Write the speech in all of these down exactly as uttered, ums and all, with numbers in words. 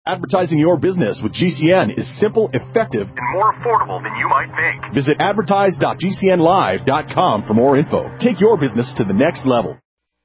Advertising your business with G C N is simple, effective, and more affordable than you might think. Visit advertise dot g c n live dot com for more info. Take your business to the next level.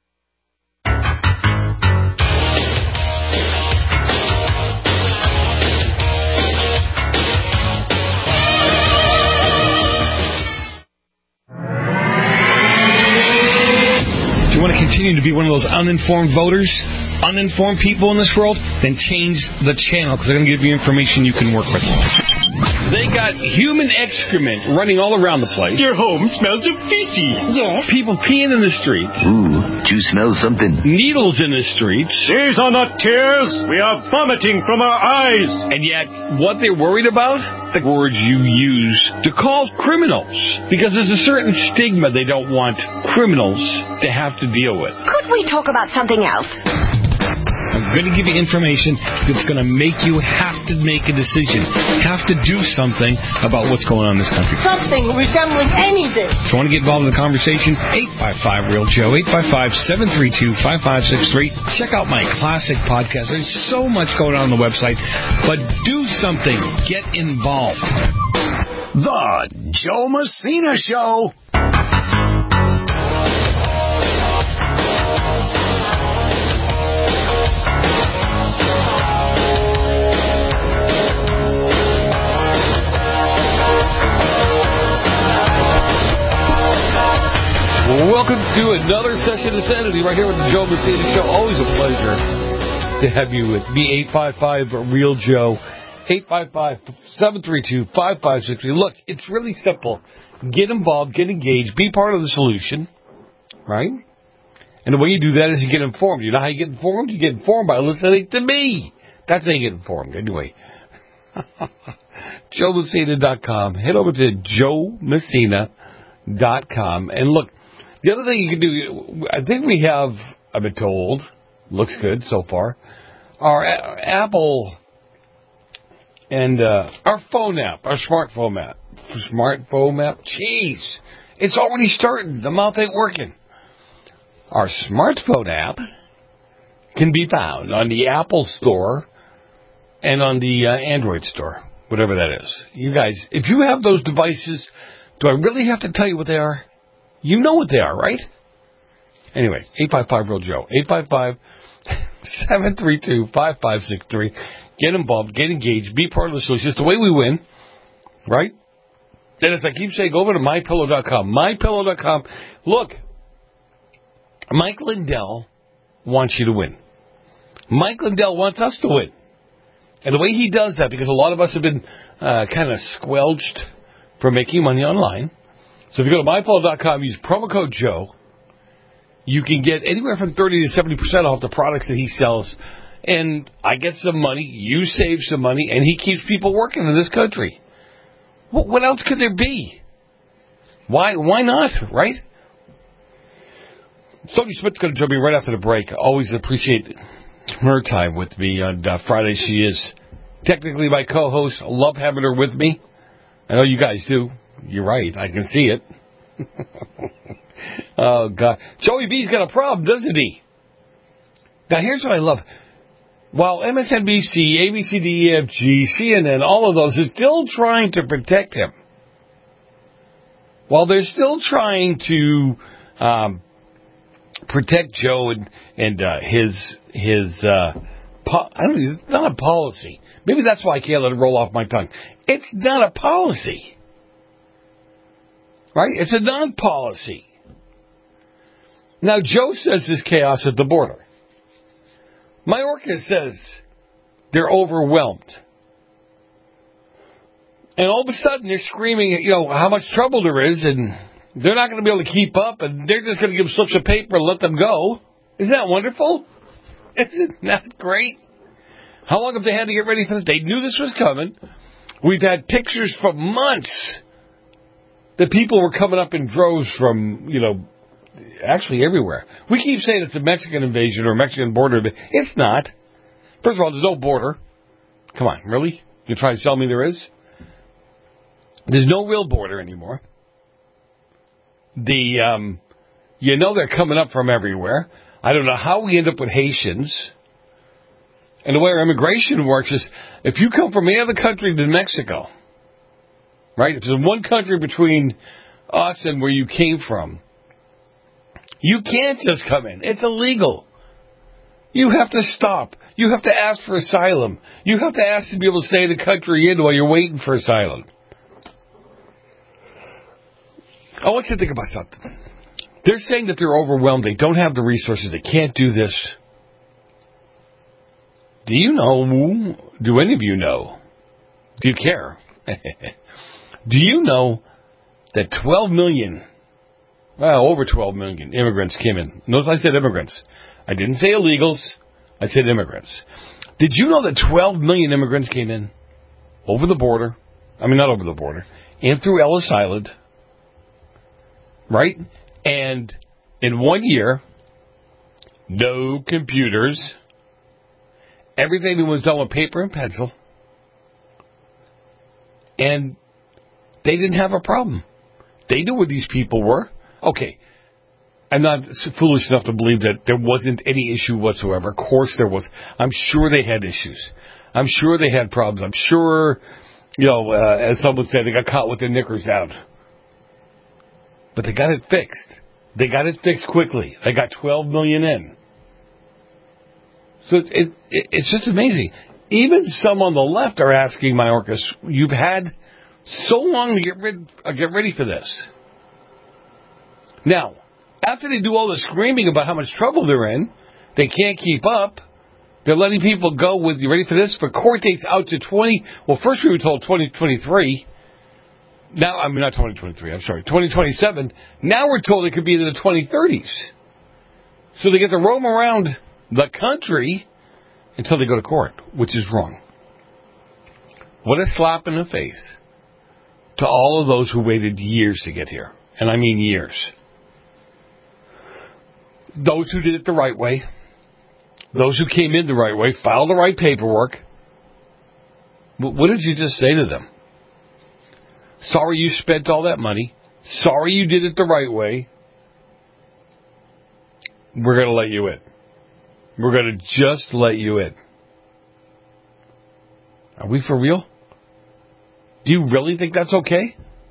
You want to continue to be one of those uninformed voters, uninformed people in this world, then change the channel because they're going to give you information you can work with. They got human excrement running all around the place. Your home smells of feces. Yes. People peeing in the streets. Ooh, do you smell something? Needles in the streets. These are not tears. We are vomiting from our eyes. And yet, what they're worried about? The words you use to call criminals. Because there's a certain stigma they don't want criminals to have to deal with. Could we talk about something else? I'm going to give you information that's going to make you have to make a decision, have to do something about what's going on in this country. Something resembling anything. If you want to get involved in the conversation, eight five five real Joe, eight five five, seven three two, five five six three. Check out my classic podcast. There's so much going on on the website, but do something. Get involved. The Joe Messina Show. Welcome to another session of Sanity right here with the Joe Messina Show. Always a pleasure to have you with me. eight five five real Joe, eight five five, seven three two, five five six three. Look, it's really simple. Get involved, get engaged, be part of the solution, right? And the way you do that is you get informed. You know how you get informed? You get informed by listening to me. That's how you get informed. Anyway, joe messina dot com. Head over to joe messina dot com. And look, the other thing you can do, I think we have, I've been told, looks good so far, our a- Apple and uh, our phone app, our smartphone app, smartphone app, jeez, it's already starting. The mouth ain't working. Our smartphone app can be found on the Apple Store and on the uh, Android Store, whatever that is. You guys, if you have those devices, do I really have to tell you what they are? You know what they are, right? Anyway, eight five five real Joe, eight five five, seven three two, five five six three. Get involved, get engaged, be part of the solution. It's the way we win, right? And as I keep saying, go over to my pillow dot com. my pillow dot com. Look, Mike Lindell wants you to win. Mike Lindell wants us to win. And the way he does that, because a lot of us have been uh, kind of squelched for making money online. So if you go to my pillow dot com, use promo code Joe, you can get anywhere from thirty to seventy percent off the products that he sells. And I get some money, you save some money, and he keeps people working in this country. What, what else could there be? Why Why not, right? Sonia Smith's going to join me right after the break. I always appreciate her time with me on uh, Friday. She is technically my co-host. I love having her with me. I know you guys do. You're right. I can see it. Oh, God. Joey B's got a problem, doesn't he? Now, here's what I love. While M S N B C, A B C, D, E, F, G, C N N, all of those are still trying to protect him, while they're still trying to um, protect Joe and, and uh, his, his uh, po- I don't know, it's not a policy. Maybe that's why I can't let it roll off my tongue. It's not a policy. Right? It's a non-policy. Now, Joe says there's chaos at the border. Mayorkas says they're overwhelmed. And all of a sudden, they're screaming, you know, how much trouble there is, and they're not going to be able to keep up, and they're just going to give slips of paper and let them go. Isn't that wonderful? Isn't that great? How long have they had to get ready for this? They knew this was coming. We've had pictures for months that people were coming up in droves from, you know, actually everywhere. We keep saying it's a Mexican invasion or a Mexican border. It's not. First of all, there's no border. Come on, really? You're trying to tell me there is? There's no real border anymore. The, um, you know they're coming up from everywhere. I don't know how we end up with Haitians And the way our immigration works is, if you come from any other country to Mexico, right, if there's one country between us and where you came from, you can't just come in. It's illegal. You have to stop. You have to ask for asylum. You have to ask to be able to stay in the country in while you're waiting for asylum. I want you to think about something. They're saying that they're overwhelmed. They don't have the resources. They can't do this. Do you know, do any of you know, do you care? Do you know that twelve million, well, over twelve million immigrants came in? Notice I said immigrants. I didn't say illegals. I said immigrants. Did you know that twelve million immigrants came in over the border? I mean, not over the border. In through Ellis Island. Right? And in one year, no computers. Everything was done with paper and pencil. And they didn't have a problem. They knew where these people were. Okay. I'm not foolish enough to believe that there wasn't any issue whatsoever. Of course there was. I'm sure they had issues. I'm sure they had problems. I'm sure, you know, uh, as someone said, they got caught with their knickers out. But they got it fixed. They got it fixed quickly. They got twelve million in. So it, it, it's just amazing. Even some on the left are asking Mayorkas, you've had so long to get rid, uh, get ready for this. Now, after they do all the screaming about how much trouble they're in, they can't keep up, they're letting people go with, you ready for this? For court dates out to twenty, well, first we were told twenty twenty-three. Now, I mean, not twenty twenty-three, I'm sorry, twenty twenty-seven. Now we're told it could be in the twenty thirties. So they get to roam around the country until they go to court, which is wrong. What a slap in the face to all of those who waited years to get here. And I mean years. Those who did it the right way, those who came in the right way, filed the right paperwork. What did you just say to them? Sorry you spent all that money. Sorry you did it the right way. We're going to let you in. We're going to just let you in. Are we for real? Do you really think that's okay?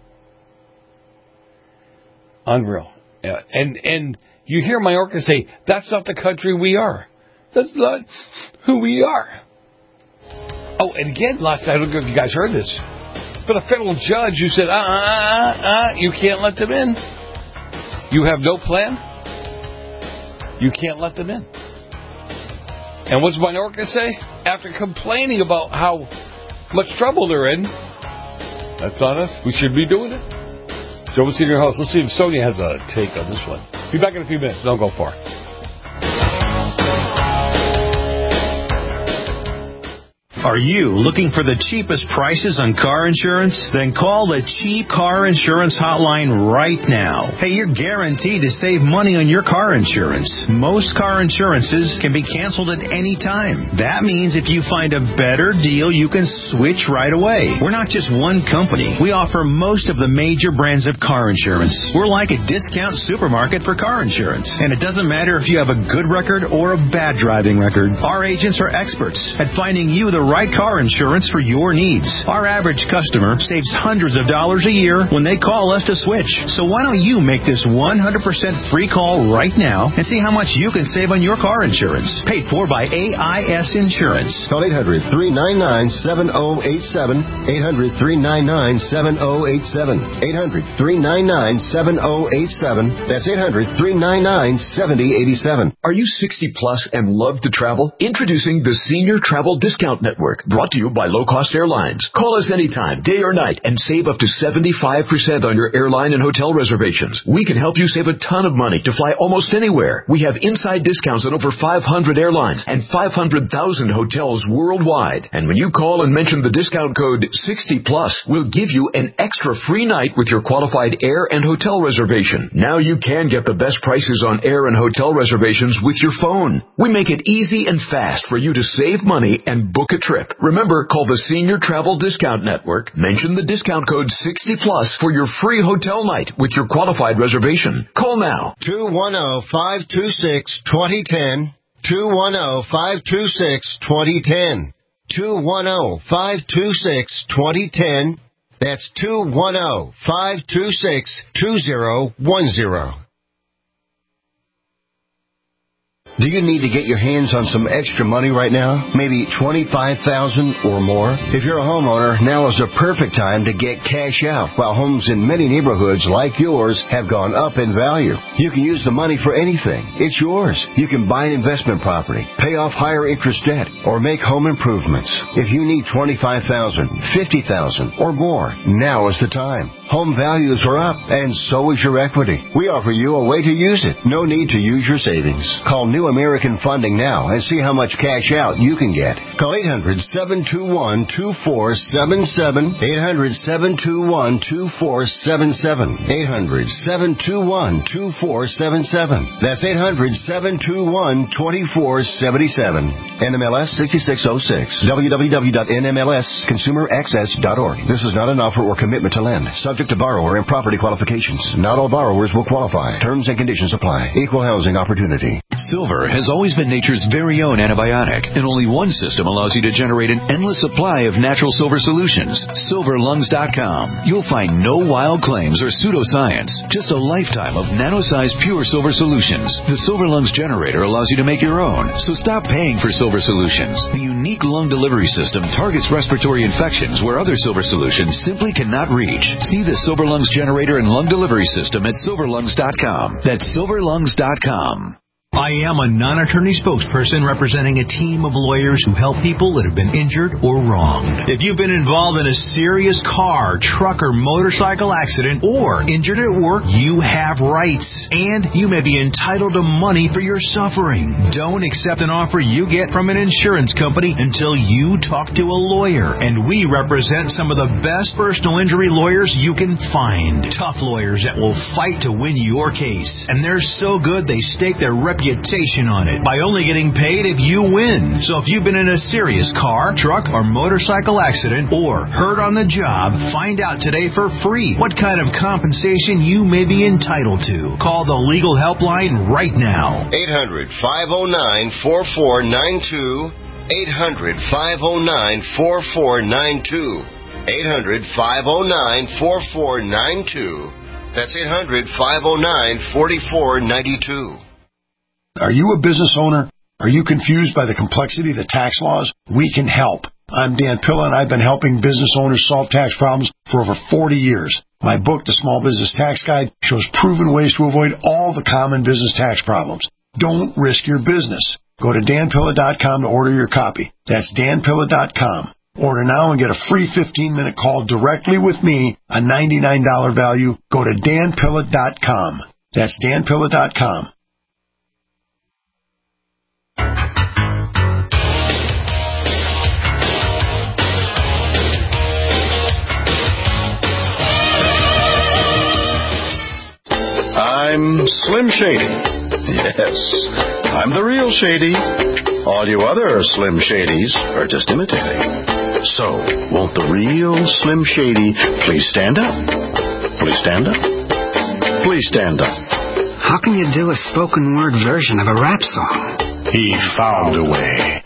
Unreal. Yeah. And and you hear Mayorkas say, that's not the country we are. That's not who we are. Oh, and again, last night, I don't know if you guys heard this, but a federal judge who said, uh, uh, uh, uh, you can't let them in. You have no plan. You can't let them in. And what's Mayorkas say? After complaining about how much trouble they're in, that's not us. We should be doing it. Joe was in your house. Let's see if Sonia has a take on this one. Be back in a few minutes. Don't go far. Are you looking for the cheapest prices on car insurance? Then call the Cheap Car Insurance Hotline right now. Hey, you're guaranteed to save money on your car insurance. Most car insurances can be canceled at any time. That means if you find a better deal, you can switch right away. We're not just one company. We offer most of the major brands of car insurance. We're like a discount supermarket for car insurance. And it doesn't matter if you have a good record or a bad driving record. Our agents are experts at finding you the right right car insurance for your needs. Our average customer saves hundreds of dollars a year when they call us to switch. So why don't you make this one hundred percent free call right now and see how much you can save on your car insurance. Paid for by A I S Insurance. Call eight hundred, three nine nine, seven oh eight seven. eight hundred, three nine nine, seven oh eight seven. eight hundred, three nine nine, seven oh eight seven. That's eight hundred, three nine nine, seven oh eight seven. Are you sixty plus and love to travel? Introducing the Senior Travel Discount Network. Brought to you by Low Cost Airlines. Call us anytime, day or night, and save up to seventy-five percent on your airline and hotel reservations. We can help you save a ton of money to fly almost anywhere. We have inside discounts on over five hundred airlines and five hundred thousand hotels worldwide. And when you call and mention the discount code sixty plus, we'll give you an extra free night with your qualified air and hotel reservation. Now you can get the best prices on air and hotel reservations with your phone. We make it easy and fast for you to save money and book a trip. Remember, call the Senior Travel Discount Network. Mention the discount code sixty plus for your free hotel night with your qualified reservation. Call now. two one zero, five two six, two zero one zero. two one zero, five two six, two zero one zero. two one zero, five two six, two zero one zero. That's two one zero, five two six, two zero one zero. Do you need to get your hands on some extra money right now? Maybe twenty-five thousand dollars or more? If you're a homeowner, now is the perfect time to get cash out while homes in many neighborhoods like yours have gone up in value. You can use the money for anything. It's yours. You can buy an investment property, pay off higher interest debt, or make home improvements. If you need twenty-five thousand dollars, fifty thousand dollars, or more, now is the time. Home values are up, and so is your equity. We offer you a way to use it. No need to use your savings. Call New American Funding now and see how much cash out you can get. Call eight hundred, seven two one, two four seven seven, eight hundred, seven two one, two four seven seven, eight hundred, seven two one, two four seven seven. That's eight hundred, seven two one, two four seven seven. N M L S sixty-six oh six. w w w dot n m l s consumer access dot org. This is not an offer or commitment to lend. Subject to borrower and property qualifications. Not all borrowers will qualify. Terms and conditions apply. Equal housing opportunity. Silver has always been nature's very own antibiotic, and only one system allows you to generate an endless supply of natural silver solutions. silver lungs dot com. You'll find no wild claims or pseudoscience, just a lifetime of nano-sized pure silver solutions. The Silver Lungs generator allows you to make your own, so stop paying for silver solutions. The unique lung delivery system targets respiratory infections where other silver solutions simply cannot reach. See the Silver Lungs generator and lung delivery system at silver lungs dot com. That's silver lungs dot com. I am a non-attorney spokesperson representing a team of lawyers who help people that have been injured or wronged. If you've been involved in a serious car, truck, or motorcycle accident or injured at work, you have rights, and you may be entitled to money for your suffering. Don't accept an offer you get from an insurance company until you talk to a lawyer, and we represent some of the best personal injury lawyers you can find. Tough lawyers that will fight to win your case, and they're so good they stake their reputation on it by only getting paid if you win. So if you've been in a serious car, truck, or motorcycle accident or hurt on the job, find out today for free what kind of compensation you may be entitled to. Call the legal helpline right now. eight hundred, five oh nine, four four nine two. eight hundred, five oh nine, four four nine two. eight hundred, five oh nine, four four nine two. That's eight hundred, five oh nine, four four nine two. Are you a business owner? Are you confused by the complexity of the tax laws? We can help. I'm Dan Pilla, and I've been helping business owners solve tax problems for over forty years. My book, The Small Business Tax Guide, shows proven ways to avoid all the common business tax problems. Don't risk your business. Go to dan pilla dot com to order your copy. That's dan pilla dot com. Order now and get a free fifteen-minute call directly with me, a ninety-nine dollars value. Go to dan pilla dot com. That's dan pilla dot com. I'm Slim Shady. Yes, I'm the real Shady. All you other Slim Shadys are just imitating. So, won't the real Slim Shady please stand up? Please stand up? Please stand up. How can you do a spoken word version of a rap song? He found a way.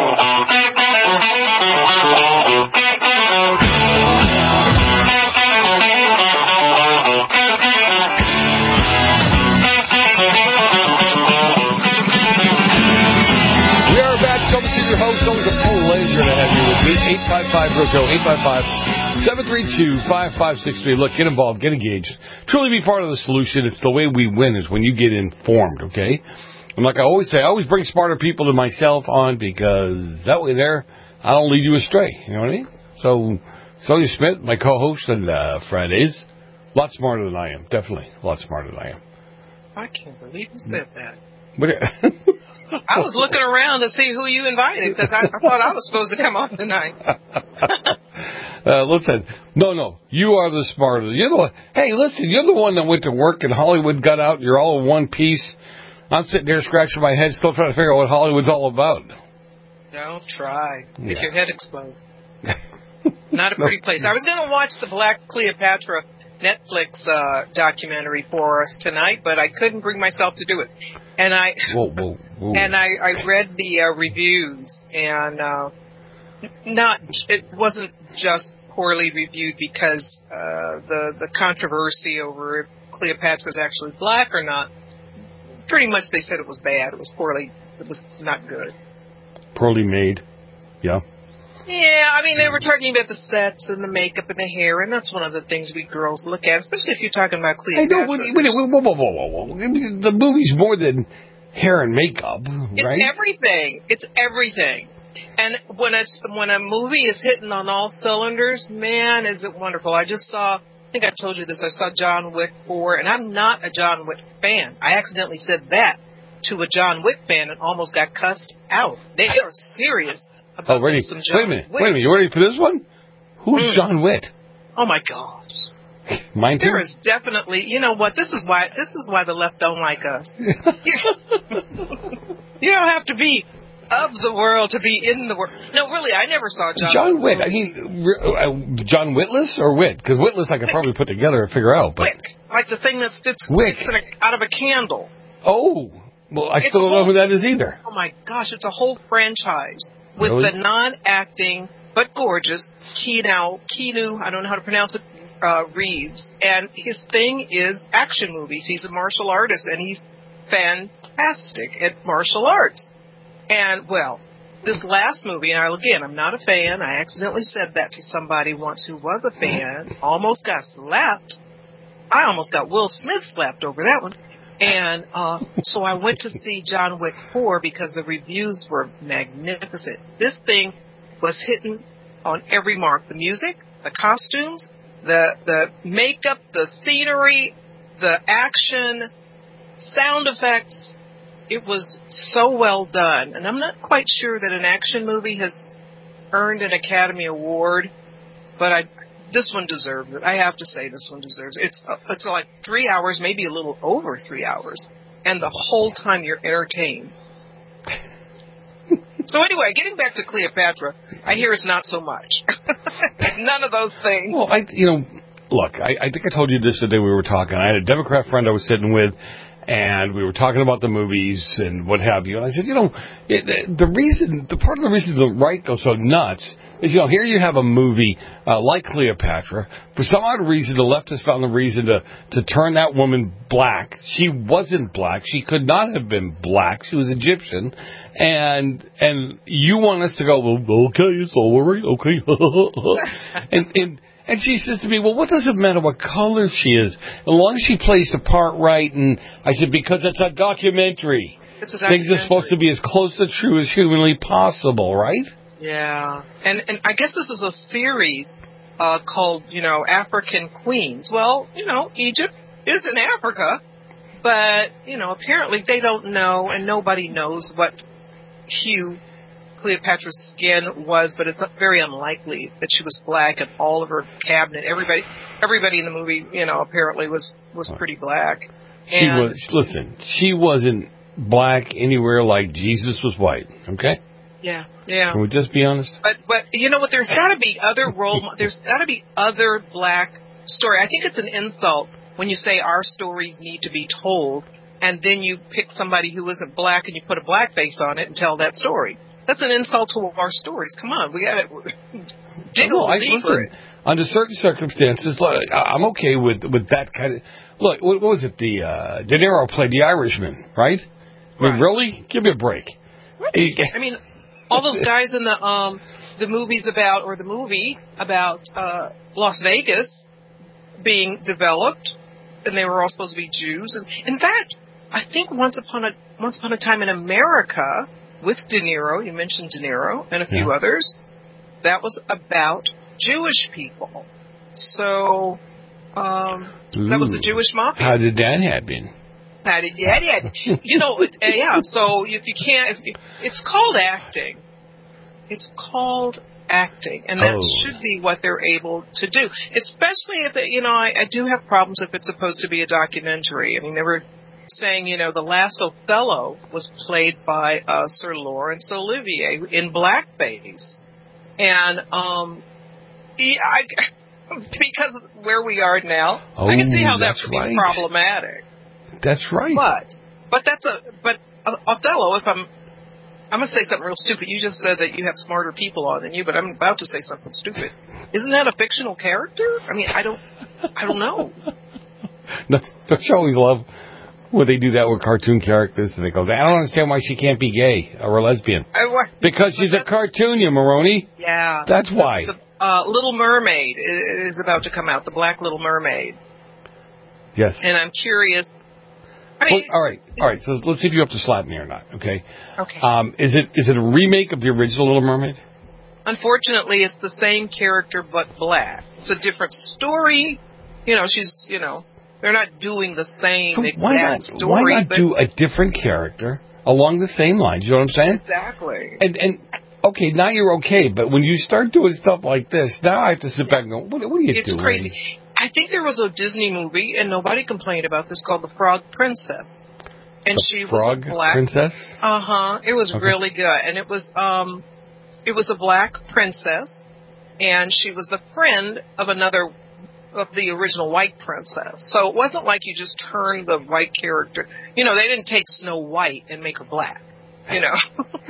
eight five five, R O C O, eight five five, seven three two, five five six three. Look, get involved, get engaged. Truly be part of the solution. It's the way we win is when you get informed, okay? And like I always say, I always bring smarter people than myself on because that way there, I don't lead you astray. You know what I mean? So, Sonia Smith, my co-host on uh, Fridays, a lot smarter than I am. Definitely a lot smarter than I am. I can't believe you said that. But I was looking around to see who you invited because I, I thought I was supposed to come on tonight. uh, listen, no, no, you are the smarter. You're the one. Hey, listen, you're the one that went to work and Hollywood got out. And you're all in one piece. I'm sitting there scratching my head, still trying to figure out what Hollywood's all about. Don't try. Make Yeah. your head explode. Not a pretty place. I was going to watch the Black Cleopatra Netflix uh, documentary for us tonight, but I couldn't bring myself to do it. And I whoa, whoa, whoa. and I, I read the uh, reviews, and uh, not it wasn't just poorly reviewed because uh, the the controversy over if Cleopatra was actually black or not. Pretty much, they said it was bad. It was poorly. It was not good. Poorly made. Yeah. Yeah, I mean, they were talking about the sets and the makeup and the hair, and that's one of the things we girls look at, especially if you're talking about Cleopatra. Hey, no, wait, wait, whoa, whoa, whoa, whoa, whoa. The movie's more than hair and makeup, right? It's everything. It's everything. And when it's when a movie is hitting on all cylinders, man, is it wonderful. I just saw, I think I told you this, I saw John Wick four, and I'm not a John Wick fan. I accidentally said that to a John Wick fan and almost got cussed out. They are serious. Oh, ready? Some wait a minute. Wick. Wait a minute. You ready for this one? Who's mm. John Wick? Oh my gosh. Mine too. There is definitely. You know what? This is why. This is why the left don't like us. You don't have to be of the world to be in the world. No, really, I never saw John. John Wick. I mean, uh, John Witless or Wit? Because Witless I could Wick. probably put together and figure out. But Wick, like the thing that sticks, Wick. sticks in a, out of a candle. Oh, well, I it's still don't whole, know who that is either. Oh my gosh, it's a whole franchise. With really? the non-acting but gorgeous Keanu, Keanu, I don't know how to pronounce it, uh, Reeves. And his thing is action movies. He's a martial artist, and he's fantastic at martial arts. And, well, this last movie, and I, again, I'm not a fan. I accidentally said that to somebody once who was a fan, almost got slapped. I almost got Will Smith slapped over that one. And uh, so I went to see John Wick four because the reviews were magnificent. This thing was hitting on every mark. The music, the costumes, the the makeup, the scenery, the action, sound effects. It was so well done. And I'm not quite sure that an action movie has earned an Academy Award, but I... This one deserves it. I have to say this one deserves it. It's, uh, it's like three hours, maybe a little over three hours. And the whole time you're entertained. So anyway, getting back to Cleopatra, I hear it's not so much. None of those things. Well, I, you know, look, I, I think I told you this the day we were talking. I had a Democrat friend I was sitting with, and we were talking about the movies and what have you. And I said, you know, it, the reason, the part of the reason the right goes so nuts is, you know, here you have a movie uh, like Cleopatra. For some odd reason, the left has found the reason to, to turn that woman black. She wasn't black. She could not have been black. She was Egyptian. And and you want us to go, well, okay, it's all right, okay. and, and And she says to me, well, what does it matter what color she is? As long as she plays the part right. And I said, because it's a documentary. It's a documentary. Things are supposed to be as close to true as humanly possible, right? Yeah. And and I guess this is a series uh, called, you know, African Queens. Well, you know, Egypt is in Africa. But, you know, apparently they don't know, and nobody knows what hue Cleopatra's skin was, but it's very unlikely that she was black, and all of her cabinet, everybody everybody in the movie, you know, apparently was, was pretty black. She and was, listen, she wasn't black anywhere like Jesus was white, okay? Yeah, yeah. Can we just be honest? But, but you know what, there's got to be other role, there's got to be other black story. I think it's an insult when you say our stories need to be told, and then you pick somebody who isn't black and you put a black face on it and tell that story. That's an insult to our stories. Come on, we got to dig no, a little deeper. Listen, under certain circumstances, look, I'm okay with with that kind of. Look, what, what was it? The uh, De Niro played the Irishman, right? I mean, right. Really? Give me a break. I mean, all those guys in the um the movies about or the movie about uh, Las Vegas being developed, and they were all supposed to be Jews. And in fact, I think once upon a once upon a time in America, with De Niro, you mentioned De Niro, and a few yeah. others, that was about Jewish people. So, um, Ooh, that was the Jewish mafia. How did that happen? How did that happen? You know, it, uh, yeah, so if you can't, if you, it's called acting. It's called acting, and that oh. should be what they're able to do. Especially if, it, you know, I, I do have problems if it's supposed to be a documentary. I mean, they were saying, you know, the last Othello was played by uh, Sir Laurence Olivier in blackface. And um, he, I, because of where we are now. Oh, I can see how that that's would be right. problematic. That's right. But but that's a but Othello. If I'm I'm gonna say something real stupid. You just said that you have smarter people on than you, but I'm about to say something stupid. Isn't that a fictional character? I mean, I don't I don't know. Don't you always love when they do that with cartoon characters and they go, I don't understand why she can't be gay or a lesbian. I, why, because she's a cartoon, you Maroney. Yeah. That's why. The, the, uh, Little Mermaid is about to come out, the Black Little Mermaid. Yes. And I'm curious. I mean, well, all right, all right. So let's see if you're up to slap me or not. Okay. Okay. Um, is it is it a remake of the original Little Mermaid? Unfortunately, it's the same character but black. It's a different story. You know, she's you know they're not doing the same so exact why not, story. Why not but do a different character along the same lines? You know what I'm saying? Exactly. And and okay, now you're okay, but when you start doing stuff like this, now I have to sit back and go, what, what are you it's doing? It's crazy. I think there was a Disney movie, and nobody complained about this, called The Frog Princess. And the she Frog was a black Princess? Uh-huh. It was okay. really good. And it was um it was a black princess, and she was the friend of another of the original white princess. So it wasn't like you just turned the white character. You know, they didn't take Snow White and make her black, you know.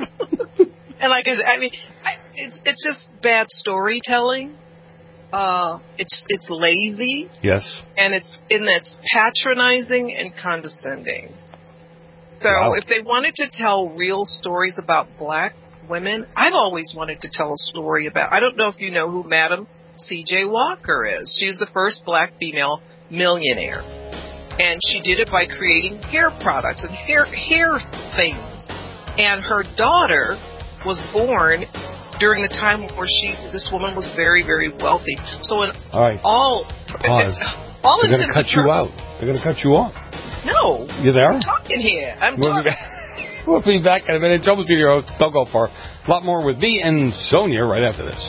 And like I said, I mean, I, it's it's just bad storytelling. Uh, it's it's lazy. Yes. And it's and it's patronizing and condescending. So wow. if they wanted to tell real stories about black women, I've always wanted to tell a story about. I don't know if you know who Madam C J Walker is. She's the first black female millionaire, and she did it by creating hair products and hair hair things. And her daughter was born during the time where she, this woman was very, very wealthy. So in all, right. all, Pause. all They're going to cut you out. They're going to cut you off. No. You there? I'm talking here. I'm we'll talking. Be we'll be back in a minute. Joe with your host. Don't go far. A lot more with me and Sonia right after this.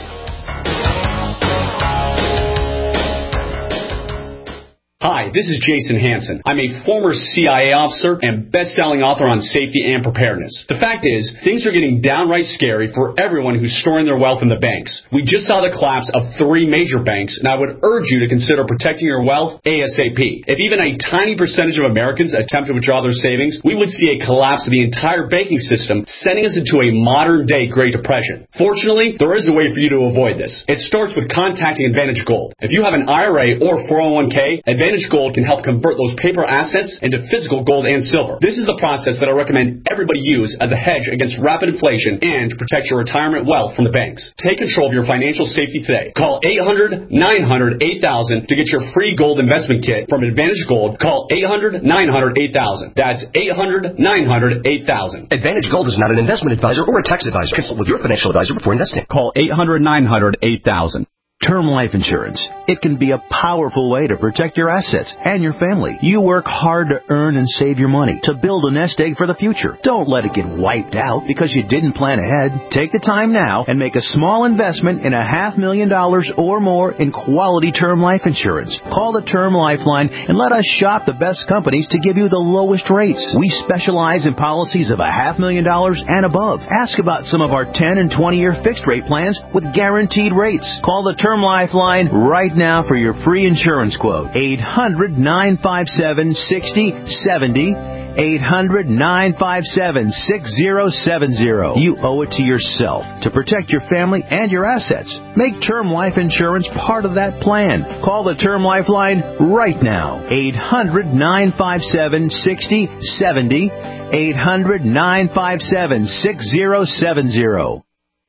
Hi, this is Jason Hansen. I'm a former C I A officer and best-selling author on safety and preparedness. The fact is, things are getting downright scary for everyone who's storing their wealth in the banks. We just saw the collapse of three major banks, and I would urge you to consider protecting your wealth ASAP. If even a tiny percentage of Americans attempt to withdraw their savings, we would see a collapse of the entire banking system, sending us into a modern-day Great Depression. Fortunately, there is a way for you to avoid this. It starts with contacting Advantage Gold. If you have an I R A or four oh one k, Advantage Gold can help convert those paper assets into physical gold and silver. This is the process that I recommend everybody use as a hedge against rapid inflation and to protect your retirement wealth from the banks. Take control of your financial safety today. Call eight hundred, nine hundred, eight thousand to get your free gold investment kit from Advantage Gold. Call eight hundred, nine hundred, eight thousand. That's eight hundred, nine hundred, eight thousand. Advantage Gold is not an investment advisor or a tax advisor. Consult with your financial advisor before investing. Call eight hundred, nine hundred, eight thousand. Term life insurance. It can be a powerful way to protect your assets and your family. You work hard to earn and save your money to build a nest egg for the future. Don't let it get wiped out because you didn't plan ahead. Take the time now and make a small investment in a half million dollars or more in quality term life insurance. Call the Term Lifeline and let us shop the best companies to give you the lowest rates. We specialize in policies of a half million dollars and above. Ask about some of our ten and twenty year fixed rate plans with guaranteed rates. Call the Term Lifeline right now for your free insurance quote. eight hundred, nine five seven, six zero seven zero. eight hundred, nine five seven, six zero seven zero. You owe it to yourself to protect your family and your assets. Make term life insurance part of that plan. Call the Term Lifeline right now. eight hundred, nine five seven, six zero seven zero. eight hundred, nine five seven, six zero seven zero.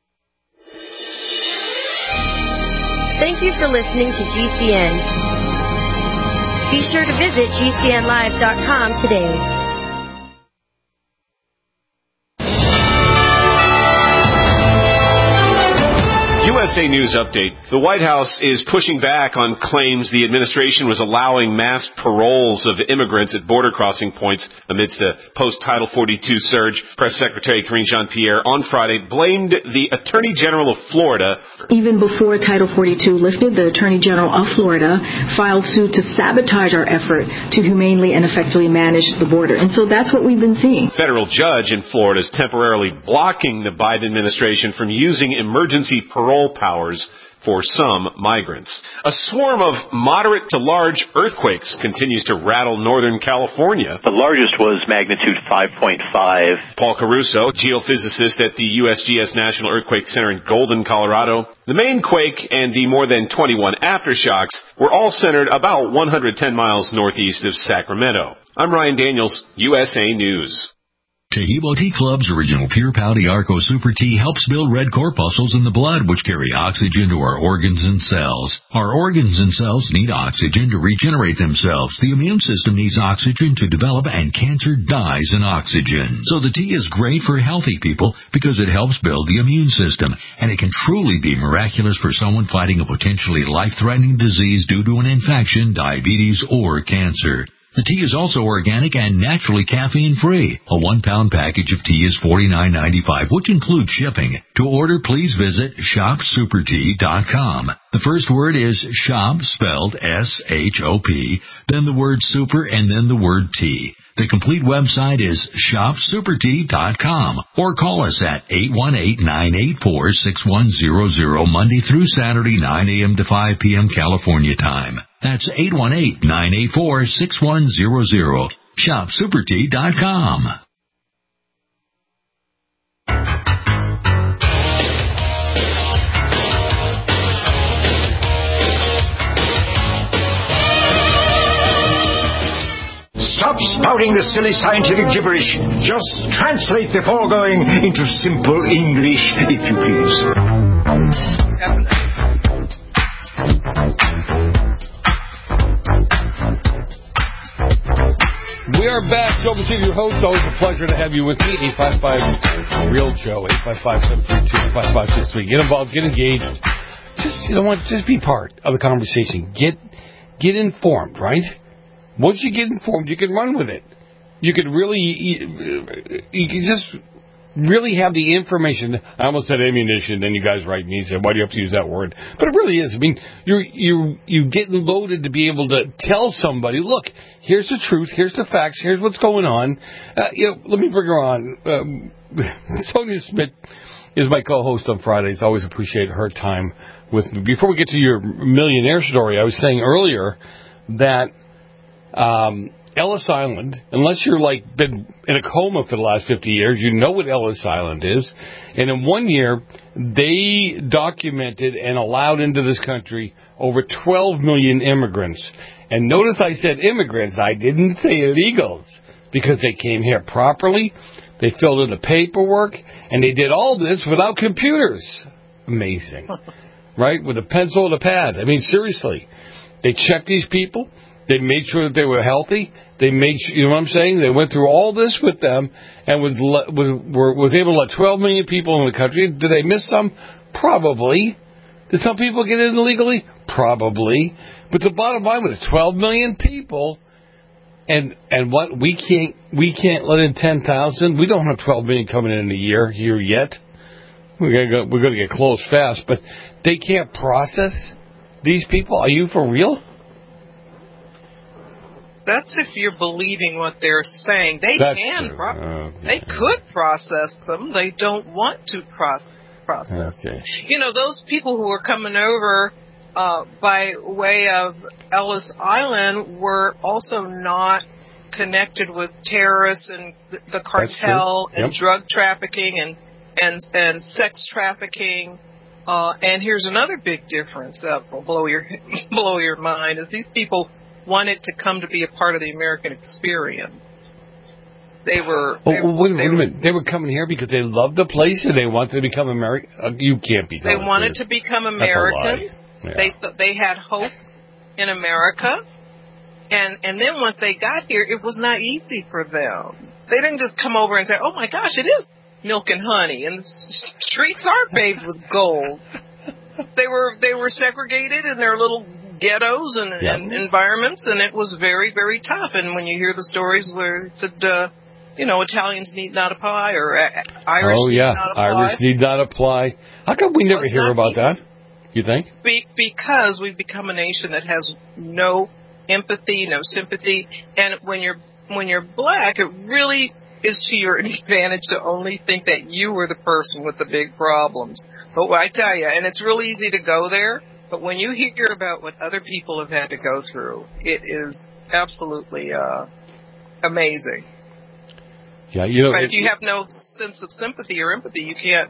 Thank you for listening to G C N. Be sure to visit G C N live dot com today. U S A News Update. The White House is pushing back on claims the administration was allowing mass paroles of immigrants at border crossing points amidst a post-Title forty-two surge. Press Secretary Karine Jean-Pierre on Friday blamed the Attorney General of Florida. Even before Title forty-two lifted, the Attorney General of Florida filed suit to sabotage our effort to humanely and effectively manage the border. And so that's what we've been seeing. Federal judge in Florida is temporarily blocking the Biden administration from using emergency parole powers for some migrants. A swarm of moderate to large earthquakes continues to rattle Northern California. The largest was magnitude five point five. Paul Caruso, geophysicist at the U S G S National Earthquake Center in Golden, Colorado. The main quake and the more than twenty-one aftershocks were all centered about one hundred ten miles northeast of Sacramento. I'm Ryan Daniels, U S A News. Taheebo Tea Club's original Pure Pouty Arco Super Tea helps build red corpuscles in the blood, which carry oxygen to our organs and cells. Our organs and cells need oxygen to regenerate themselves. The immune system needs oxygen to develop, and cancer dies in oxygen. So the tea is great for healthy people because it helps build the immune system, and it can truly be miraculous for someone fighting a potentially life-threatening disease due to an infection, diabetes, or cancer. The tea is also organic and naturally caffeine-free. A one-pound package of tea is forty-nine ninety-five, which includes shipping. To order, please visit shop super tea dot com. The first word is shop, spelled S H O P, then the word super, and then the word tea. The complete website is shop super tea dot com, or call us at eight one eight, nine eight four, six one zero zero Monday through Saturday, nine a.m. to five p.m. California time. That's eight one eight, nine eight four, six one zero zero. shop super tea dot com. Stop spouting the silly scientific gibberish. Just translate the foregoing into simple English, if you please. We are back. Joe Messina, your host. Always a pleasure to have you with me. eight five five, real Joe. eight five five, seven three two, five five six three. Get involved. Get engaged. Just, you know what? Just be part of the conversation. Get, get informed, right? Once you get informed, you can run with it. You can really, you, you can just really have the information. I almost said ammunition, then you guys write me and say, why do you have to use that word? But it really is. I mean, you're, you you get loaded to be able to tell somebody, look, here's the truth, here's the facts, here's what's going on. Uh, you know, let me bring her on. Um, Sonia Smith is my co-host on Fridays. Always appreciate her time with me. Before we get to your millionaire story, I was saying earlier that Um, Ellis Island, unless you're like been in a coma for the last fifty years, you know what Ellis Island is. And in one year, they documented and allowed into this country over twelve million immigrants. And notice I said immigrants, I didn't say illegals, because they came here properly, they filled in the paperwork, and they did all this without computers. Amazing. Right? With a pencil and a pad. I mean, seriously. They checked these people. They made sure that they were healthy. They made, you know what I'm saying? They went through all this with them and was was was able to let twelve million people in the country. Did they miss some? Probably. Did some people get in illegally? Probably. But the bottom line was twelve million people, and and what we can't we can't let in ten thousand. We don't have twelve million coming in in a year here yet. We're gonna go, we're gonna get close fast, but they can't process these people. Are you for real? That's if you're believing what they're saying. They That's can. True. Pro- uh, they could process them. They don't want to process. process. Okay. You know, those people who were coming over uh, by way of Ellis Island were also not connected with terrorists and the cartel and yep. drug trafficking and and and sex trafficking. Uh, and here's another big difference that will blow your blow your mind: is these people wanted to come to be a part of the American experience. They were. They, oh, wait, they wait a were, minute. They were coming here because they loved the place and they wanted to become American. Uh, you can't be. They wanted to become Americans. Yeah. They th- they had hope in America, and and then once they got here, it was not easy for them. They didn't just come over and say, "Oh my gosh, it is milk and honey, and the streets are paved with gold." They were they were segregated in their little ghettos and, yeah. and environments, and it was very, very tough. And when you hear the stories where it said, uh, you know, Italians need not apply, or uh, Irish oh, need yeah. not apply. Irish need not apply. How come we never well, hear about easy. that? You think? Be- because we've become a nation that has no empathy, no sympathy, and when you're when you're black, it really is to your advantage to only think that you were the person with the big problems. But I tell you, and it's real easy to go there, but when you hear about what other people have had to go through, it is absolutely uh, amazing. Yeah, you know. But it, if you have no sense of sympathy or empathy, you can't.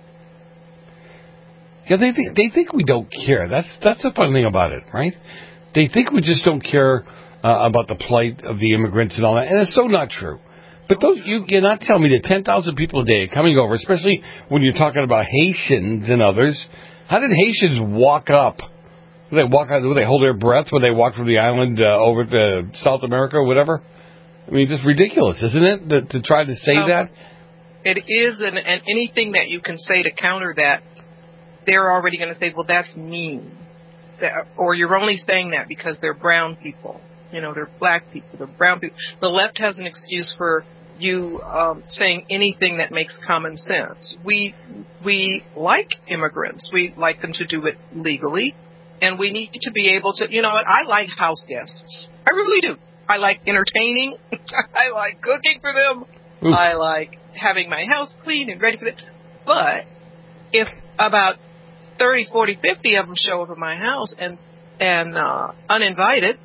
Yeah, they think they think we don't care. That's that's the fun thing about it, right? They think we just don't care uh, about the plight of the immigrants and all that, and it's so not true. But those, you cannot tell me that ten thousand people a day are coming over, especially when you're talking about Haitians and others. How did Haitians walk up? Would they walk out? Would they hold their breath when they walk from the island uh, over to South America or whatever? I mean, it's ridiculous, isn't it, to, to try to say um, that? It is, and, and anything that you can say to counter that, they're already going to say, well, that's mean. That, or you're only saying that because they're brown people. You know, they're black people, they're brown people. The left has an excuse for you um, saying anything that makes common sense. We we like immigrants. We like them to do it legally. And we need to be able to, you know what, I like house guests. I really do. I like entertaining. I like cooking for them. Ooh. I like having my house clean and ready for them. But if about thirty, forty, fifty of them show up at my house and, and uh, uninvited,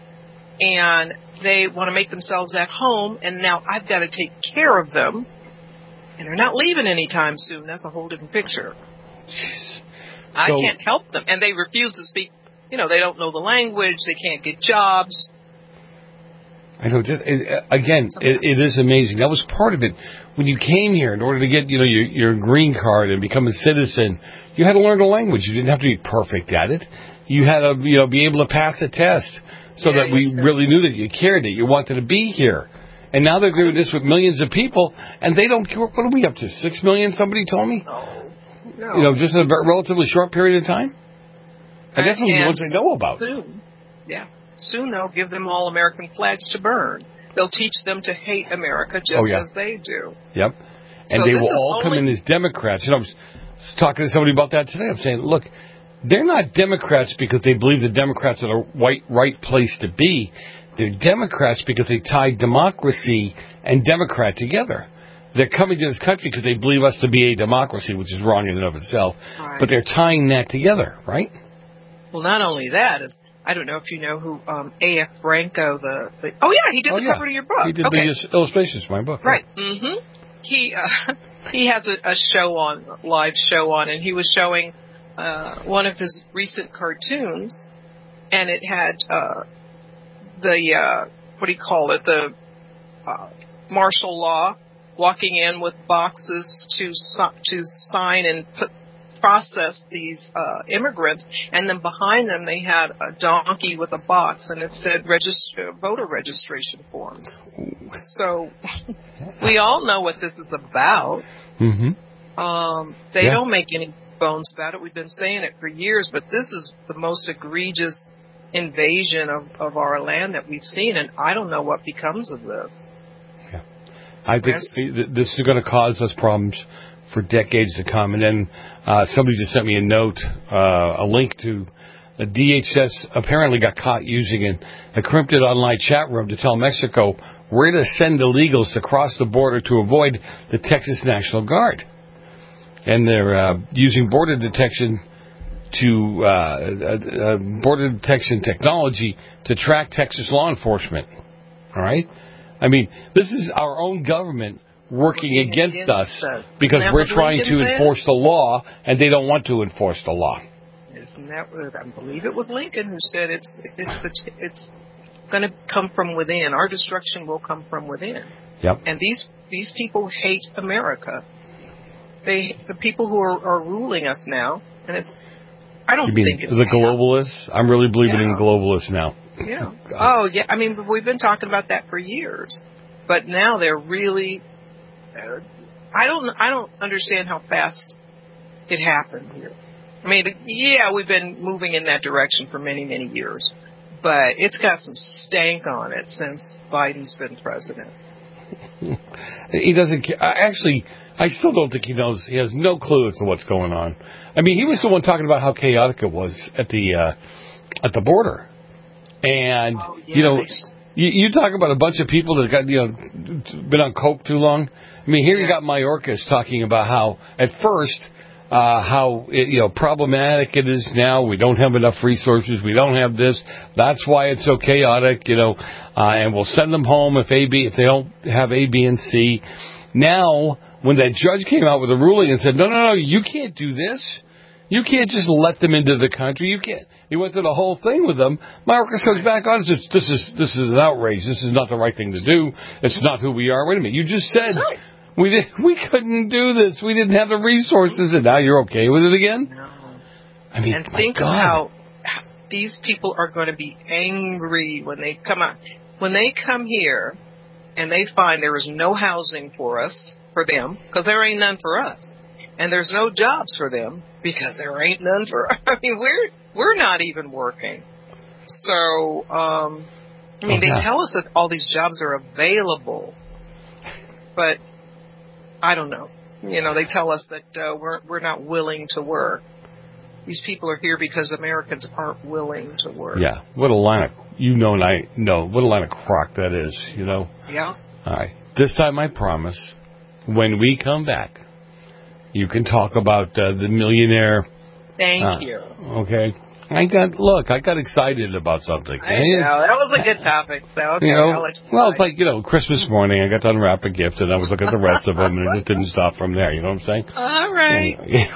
and they want to make themselves at home, and now I've got to take care of them, and they're not leaving anytime soon, that's a whole different picture. Jeez. I so, can't help them. And they refuse to speak. You know, they don't know the language. They can't get jobs. I know. Just, it, again, it, it is amazing. That was part of it. When you came here, in order to get, you know, your, your green card and become a citizen, you had to learn the language. You didn't have to be perfect at it. You had to, you know, be able to pass a test so yeah, that we really knew that you cared, that you wanted to be here. And now they're doing this with millions of people, and they don't care. What are we up to? Six million? Somebody told me. No. No. You know, just in a relatively short period of time? And that's the ones they know about. Soon, yeah. Soon they'll give them all American flags to burn. They'll teach them to hate America just oh, yeah. as they do. Yep. And so they will all only... come in as Democrats. You know, I was talking to somebody about that today. I'm saying, look, they're not Democrats because they believe the Democrats are the right, right place to be. They're Democrats because they tie democracy and Democrat together. They're coming to this country because they believe us to be a democracy, which is wrong in and of itself. Right. But they're tying that together, right? Well, not only that, is I don't know if you know who um, A F Branco, the, the oh yeah, he did oh, the yeah. cover to your book. He did okay. the illustrations for my book. Right. Yeah. Mm-hmm. He uh, he has a, a show on, live show on, and he was showing uh, one of his recent cartoons, and it had uh, the uh, what do you call it, the uh, martial law. Walking in with boxes to to sign and put, process these uh, immigrants, and then behind them they had a donkey with a box, and it said register, voter registration forms. So we all know what this is about. Mm-hmm. Um, they yeah. don't make any bones about it. We've been saying it for years, but this is the most egregious invasion of, of our land that we've seen, and I don't know what becomes of this. I think this is going to cause us problems for decades to come. And then uh, somebody just sent me a note, uh, a link to a D H S apparently got caught using an encrypted online chat room to tell Mexico where to send illegals to cross the border to avoid the Texas National Guard. And they're uh, using border detection to uh, uh, border detection technology to track Texas law enforcement. All right? I mean, this is our own government working against, against us, us because we're trying Lincoln to enforce the law, and they don't want to enforce the law. Isn't that what I believe it was Lincoln who said it's it's the, it's going to come from within. Our destruction will come from within. Yep. And these these people hate America. They the people who are, are ruling us now, and it's I don't you mean think it's the globalists. I'm really believing yeah. in globalists now. Yeah. Oh, yeah. I mean, we've been talking about that for years, but now they're really. Uh, I don't. I don't understand how fast it happened here. I mean, yeah, we've been moving in that direction for many, many years, but it's got some stank on it since Biden's been president. He doesn't. Actually, I still don't think he knows. He has no clue as to what's going on. I mean, he was the one talking about how chaotic it was at the uh, at the border. And, oh, yeah, you know, you, you talk about a bunch of people that got, you know, been on coke too long. I mean, here yeah. you got Mayorkas talking about how, at first, uh, how it, you know problematic it is now. We don't have enough resources. We don't have this. That's why it's so chaotic. You know, uh, and we'll send them home if A, B, if they don't have A, B, and C. Now, when that judge came out with a ruling and said, no, no, no, you can't do this. You can't just let them into the country. You can't. He went through the whole thing with them. Marcus goes back on and says, this is, this is an outrage. This is not the right thing to do. It's not who we are. Wait a minute. You just said right. we did, we couldn't do this. We didn't have the resources, and now you're okay with it again? No. I mean, and my think God. of how these people are going to be angry when they come out. When they come here and they find there is no housing for us, for them, because there ain't none for us. And there's no jobs for them because there ain't none for us. I mean, we're we're not even working. So, um, I mean, oh, yeah. they tell us that all these jobs are available, but I don't know. You know, they tell us that uh, we're we're not willing to work. These people are here because Americans aren't willing to work. Yeah, what a line of, you know and I know, what a line of crock that is, you know. Yeah. All right. This time I promise, when we come back, you can talk about uh, the millionaire. Thank uh, you. Okay. I got, look, I got excited about something. I know. That was a good topic. So, okay, you know, I'll let you well, decide. it's like, you know, Christmas morning, I got to unwrap a gift, and I was looking at the rest of them, and it just didn't stop from there. You know what I'm saying? All right.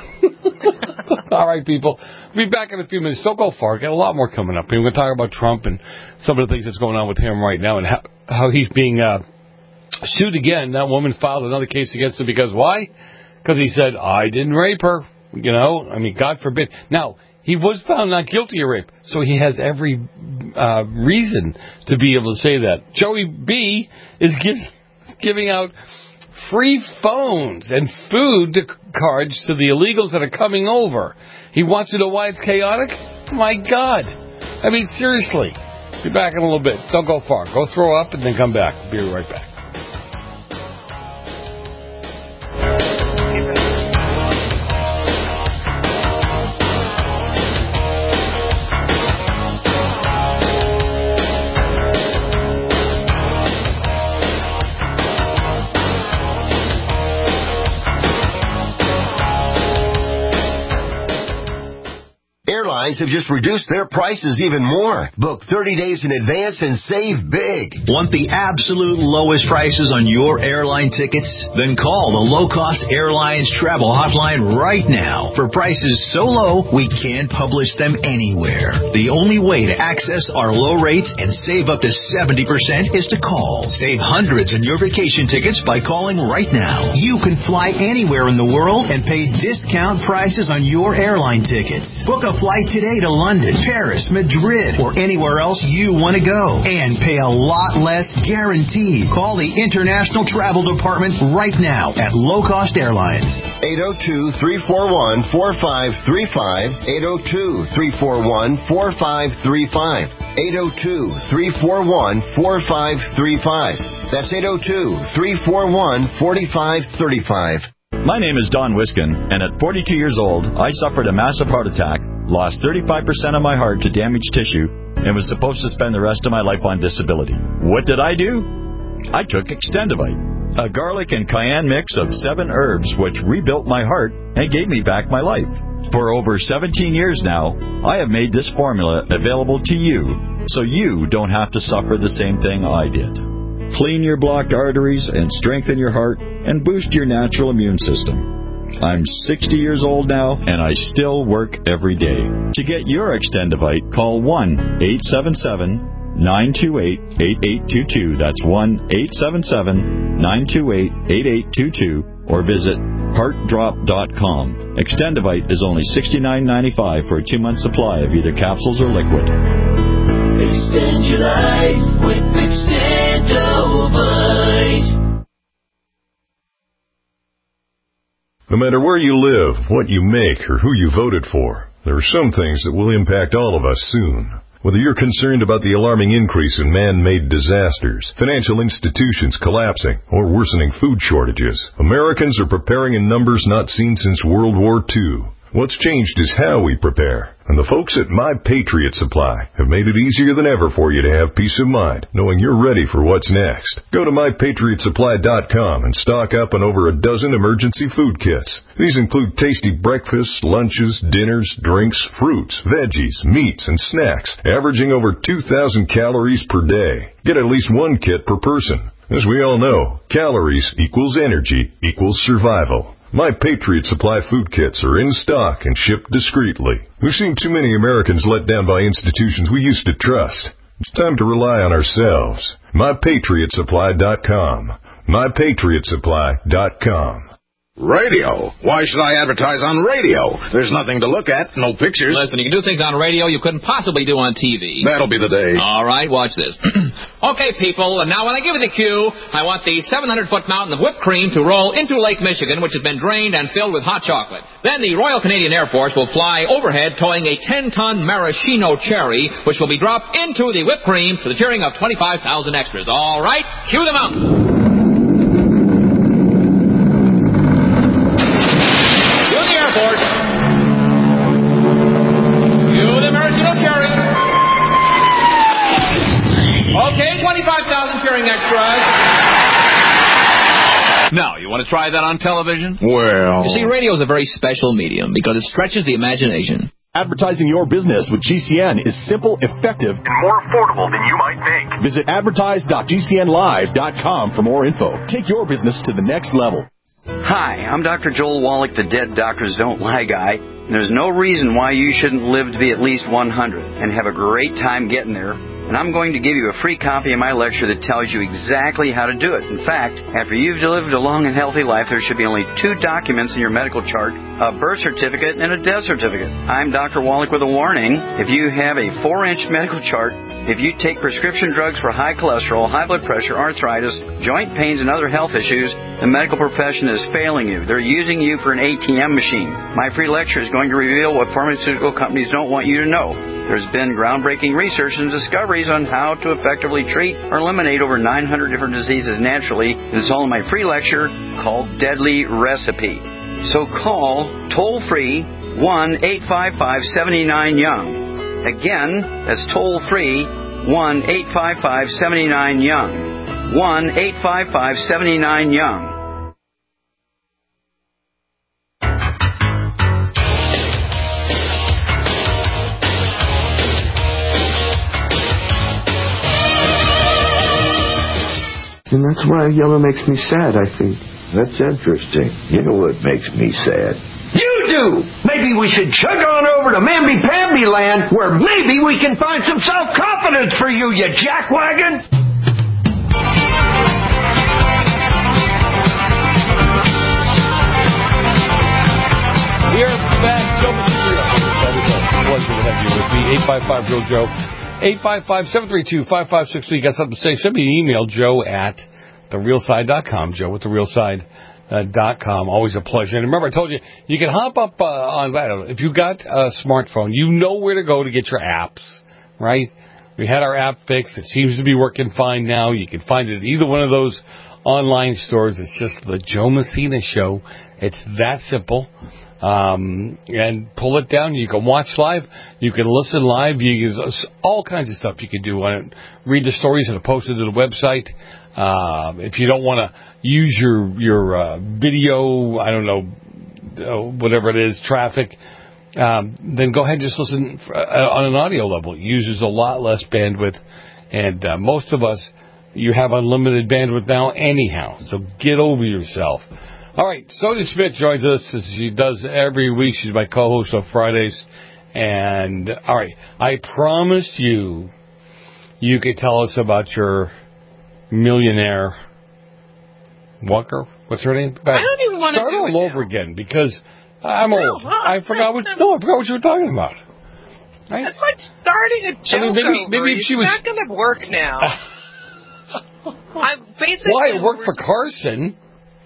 All right, people. We'll be back in a few minutes. Don't go far. Got a lot more coming up. We're going to talk about Trump and some of the things that's going on with him right now and how, how he's being uh, sued again. That woman filed another case against him because why? Because he said, I didn't rape her. You know, I mean, God forbid. Now, he was found not guilty of rape, so he has every uh, reason to be able to say that. Joey B. is give, giving out free phones and food to cards to the illegals that are coming over. He wants to know why it's chaotic? My God. I mean, seriously. Be back in a little bit. Don't go far. Go throw up and then come back. Be right back. Airlines have just reduced their prices even more. Book thirty days in advance and save big. Want the absolute lowest prices on your airline tickets? Then call the Low Cost Airlines Travel Hotline right now. For prices so low, we can't publish them anywhere. The only way to access our low rates and save up to seventy percent is to call. Save hundreds on your vacation tickets by calling right now. You can fly anywhere in the world and pay discount prices on your airline tickets. Book a flight today to London, Paris, Madrid, or anywhere else you want to go. And pay a lot less guaranteed. Call the International Travel Department right now at Low Cost Airlines. eight oh two, three four one, four five three five. eight oh two, three four one, four five three five. eight oh two, three four one, four five three five. That's eight oh two, three four one, four five three five. My name is Don Wiskin, and at forty-two years old, I suffered a massive heart attack, lost thirty-five percent of my heart to damaged tissue, and was supposed to spend the rest of my life on disability. What did I do? I took Extendivite, a garlic and cayenne mix of seven herbs which rebuilt my heart and gave me back my life. For over seventeen years now, I have made this formula available to you, so you don't have to suffer the same thing I did. Clean your blocked arteries and strengthen your heart and boost your natural immune system. I'm sixty years old now, and I still work every day. To get your Extendivite, call one eight seven seven, nine two eight, eight eight two two. That's one eight seven seven, nine two eight, eight eight two two, or visit heart drop dot com. Extendivite is only sixty-nine ninety-five for a two-month supply of either capsules or liquid. Extend your life with Extendovite. No matter where you live, what you make, or who you voted for, there are some things that will impact all of us soon. Whether you're concerned about the alarming increase in man-made disasters, financial institutions collapsing, or worsening food shortages, Americans are preparing in numbers not seen since World War Two. What's changed is how we prepare. And the folks at My Patriot Supply have made it easier than ever for you to have peace of mind, knowing you're ready for what's next. Go to my patriot supply dot com and stock up on over a dozen emergency food kits. These include tasty breakfasts, lunches, dinners, drinks, fruits, veggies, meats, and snacks, averaging over two thousand calories per day. Get at least one kit per person. As we all know, calories equals energy equals survival. My Patriot Supply food kits are in stock and shipped discreetly. We've seen too many Americans let down by institutions we used to trust. It's time to rely on ourselves. my patriot supply dot com. my patriot supply dot com. Radio? Why should I advertise on radio? There's nothing to look at, no pictures. Listen, you can do things on radio you couldn't possibly do on T V. That'll be the day. All right, watch this. Okay, people, and now when I give you the cue, I want the seven hundred foot mountain of whipped cream to roll into Lake Michigan, which has been drained and filled with hot chocolate. Then the Royal Canadian Air Force will fly overhead towing a ten ton maraschino cherry, which will be dropped into the whipped cream to the cheering of twenty-five thousand extras. All right, cue the mountain. Okay, twenty-five thousand cheering extras. Now, you want to try that on television? Well... You see, radio is a very special medium because it stretches the imagination. Advertising your business with G C N is simple, effective, and more affordable than you might think. Visit advertise dot g c n live dot com for more info. Take your business to the next level. Hi, I'm Doctor Joel Wallach, the Dead Doctors Don't Lie guy. And there's no reason why you shouldn't live to be at least one hundred and have a great time getting there. And I'm going to give you a free copy of my lecture that tells you exactly how to do it. In fact, after you've lived a long and healthy life, there should be only two documents in your medical chart, a birth certificate and a death certificate. I'm Doctor Wallach with a warning. If you have a four inch medical chart, if you take prescription drugs for high cholesterol, high blood pressure, arthritis, joint pains, and other health issues, the medical profession is failing you. They're using you for an A T M machine. My free lecture is going to reveal what pharmaceutical companies don't want you to know. There's been groundbreaking research and discoveries on how to effectively treat or eliminate over nine hundred different diseases naturally. It's all in my free lecture called Deadly Recipe. So call toll-free one eight five five seven nine young. Again, that's toll-free one eight five five seven nine young. one eight five five seven nine young. And that's why yellow makes me sad, I think. That's interesting. You know what makes me sad? You do! Maybe we should chug on over to Mamby-Pamby land, where maybe we can find some self-confidence for you, you jackwagon! We're back. Joe Messina. It's a pleasure to have you with me. eight five five Real Joe. eight five five, seven three two, five five six three. You got something to say? Send me an email, joe at the real side dot com. Joe at the real side dot com. Always a pleasure. And remember, I told you, you can hop up uh, on, I don't know, if you got a smartphone, you know where to go to get your apps, right? We had our app fixed. It seems to be working fine now. You can find it at either one of those online stores. It's just the Joe Messina Show. It's that simple. Um, and pull it down. You can watch live. You can listen live. You use all kinds of stuff you can do on it. Read the stories that are posted to the website. Um, if you don't want to use your your uh, video, I don't know, whatever it is, traffic, um, then go ahead and just listen uh, on an audio level. It uses a lot less bandwidth, and uh, most of us, you have unlimited bandwidth now anyhow. So get over yourself. All right, Sonia Smith joins us as she does every week. She's my co-host on Fridays. And, all right, I promised you you could tell us about your millionaire Walker. What's her name? I don't even want to Start do all it over now. again because I'm No, old. huh? I forgot what. No, I forgot what you were talking about. Right? It's like starting a joke I mean, maybe- over. maybe if It's she was- not going to work now. I basically Why? It worked we for were- Carson.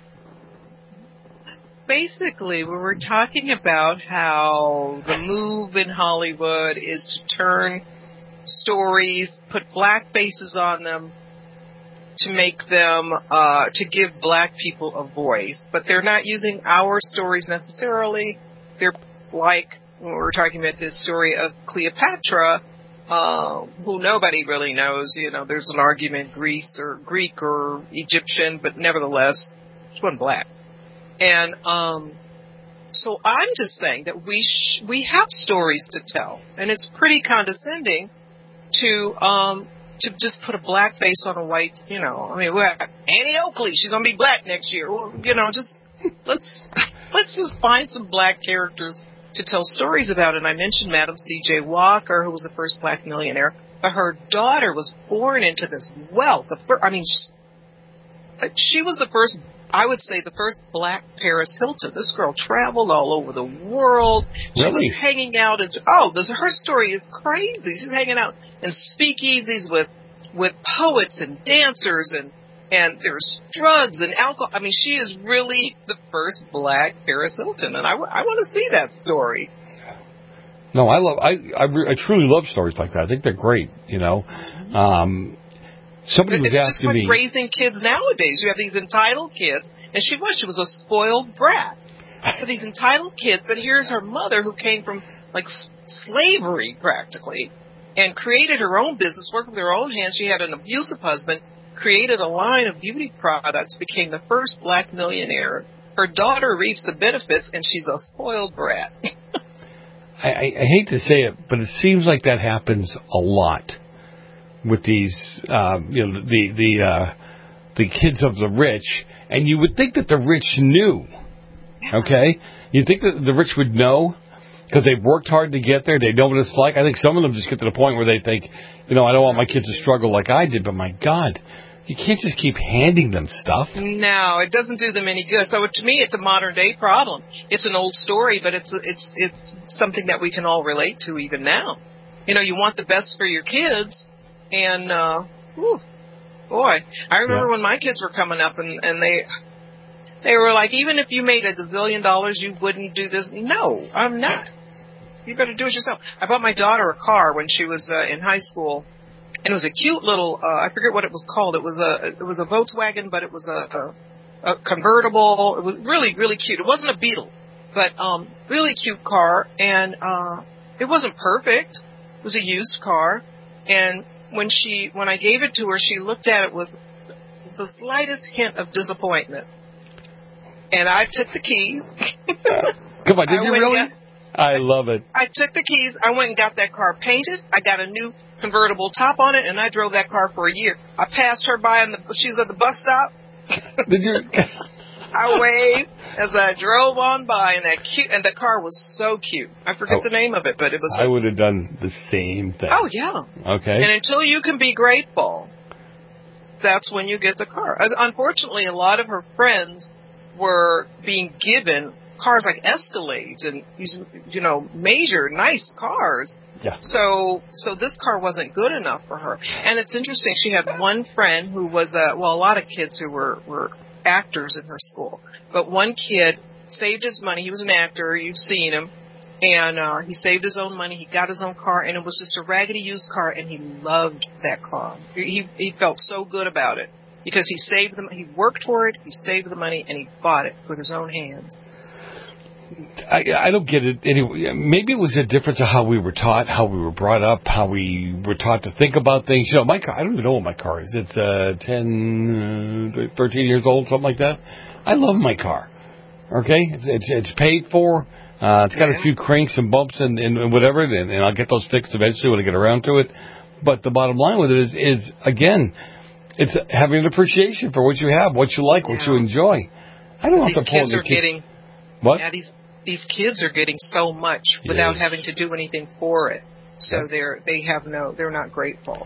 Basically, we were talking about how the move in Hollywood is to turn stories, put black faces on them, to make them, uh, to give black people a voice. But they're not using our stories necessarily. They're like when we were talking about this story of Cleopatra, uh, who nobody really knows. You know, there's an argument, Greece or Greek or Egyptian, but nevertheless, she wasn't black. And um, so I'm just saying that we sh- we have stories to tell, and it's pretty condescending to um, to just put a black face on a white. You know, I mean, we're Annie Oakley, she's gonna be black next year. Well, you know, just let's let's just find some black characters to tell stories about. And I mentioned Madam C J Walker, who was the first black millionaire, but her daughter was born into this wealth. The fir- I mean, she, she was the first, I would say, the first black Paris Hilton. This girl traveled all over the world. She Really? was hanging out. In, oh, this, her story is crazy. She's hanging out in speakeasies with with poets and dancers, and and there's drugs and alcohol. I mean, she is really the first black Paris Hilton, and I, w- I want to see that story. No, I love. I I, re- I truly love stories like that. I think they're great. You know, um, somebody It's was just asking like me. raising kids nowadays. You have these entitled kids, and she was she was a spoiled brat for these entitled kids. But here's her mother, who came from like s- slavery practically, and created her own business, worked with her own hands. She had an abusive husband, created a line of beauty products, became the first black millionaire. Her daughter reaps the benefits, and she's a spoiled brat. I, I, I hate to say it, but it seems like that happens a lot with these, um, you know, the the uh, the kids of the rich. And you would think that the rich knew, okay? You'd think that the rich would know because they've worked hard to get there. They know what it's like. I think some of them just get to the point where they think, you know, I don't want my kids to struggle like I did, but my God, you can't just keep handing them stuff. No, it doesn't do them any good. So to me, it's a modern day problem. It's an old story, but it's it's it's something that we can all relate to even now. You know, you want the best for your kids, and uh, whew, boy, I remember Yeah. when my kids were coming up, and and they they were like, even if you made a gazillion dollars, you wouldn't do this. No, I'm not. You better do it yourself. I bought my daughter a car when she was uh, in high school. And it was a cute little, uh, I forget what it was called. It was a, it was a Volkswagen, but it was a, a, a convertible. It was really, really cute. It wasn't a Beetle, but, um, really cute car. And, uh, it wasn't perfect. It was a used car. And when she, when I gave it to her, she looked at it with the slightest hint of disappointment. And I took the keys. Come on, did I you went really? and got- I love it. I took the keys. I went and got that car painted. I got a new convertible top on it, and I drove that car for a year. I passed her by, on the, she was at the bus stop. Did you? I waved as I drove on by, and that cute, and the car was so cute. I forget Oh. the name of it, but it was. I would have done the same thing. Oh yeah. Okay. And until you can be grateful, that's when you get the car. As, unfortunately, a lot of her friends were being given cars like Escalades and these, you know, major nice cars. Yeah. So, so this car wasn't good enough for her. And it's interesting. She had one friend who was, uh, well, a lot of kids who were, were actors in her school. But one kid saved his money. He was an actor. You've seen him. And, uh, he saved his own money. He got his own car, and it was just a raggedy used car, and he loved that car. He, he felt so good about it because he saved them. He worked for it. He saved the money, and he bought it with his own hands. I, I don't get it anyway. Maybe it was a difference of how we were taught, how we were brought up, how we were taught to think about things. You know, my car, I don't even know what my car is. It's uh, ten, uh, thirteen years old, something like that. I love my car. Okay? It's it's, it's paid for. Uh, it's got a few cranks and bumps and, and whatever, and, and I'll get those fixed eventually when I get around to it. But the bottom line with it is, is again, it's having an appreciation for what you have, what you like, what you enjoy. I don't These have to pull kids the are kid- getting, What? yeah, these these kids are getting so much without Yes. having to do anything for it. So they're they have no, they're not grateful.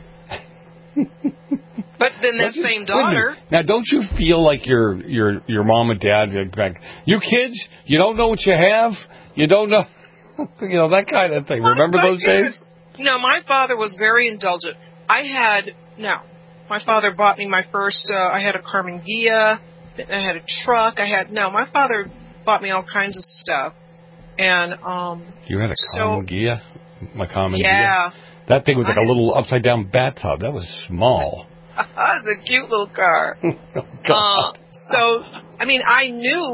But then that same daughter, Now, don't you feel like your your your mom and dad, like, you kids, you don't know what you have, you don't know, you know, that kind of thing. Remember my those goodness. days? No, my father was very indulgent. I had no. My father bought me my first. Uh, I had a Carmen Ghia. I had a truck. I had no. My father bought me all kinds of stuff, and um. You had a so, Common Ghia, my Common Yeah. Ghia. That thing was like I a had- little upside down bathtub. That was small. It's a cute little car. Oh, God. Uh, so, I mean, I knew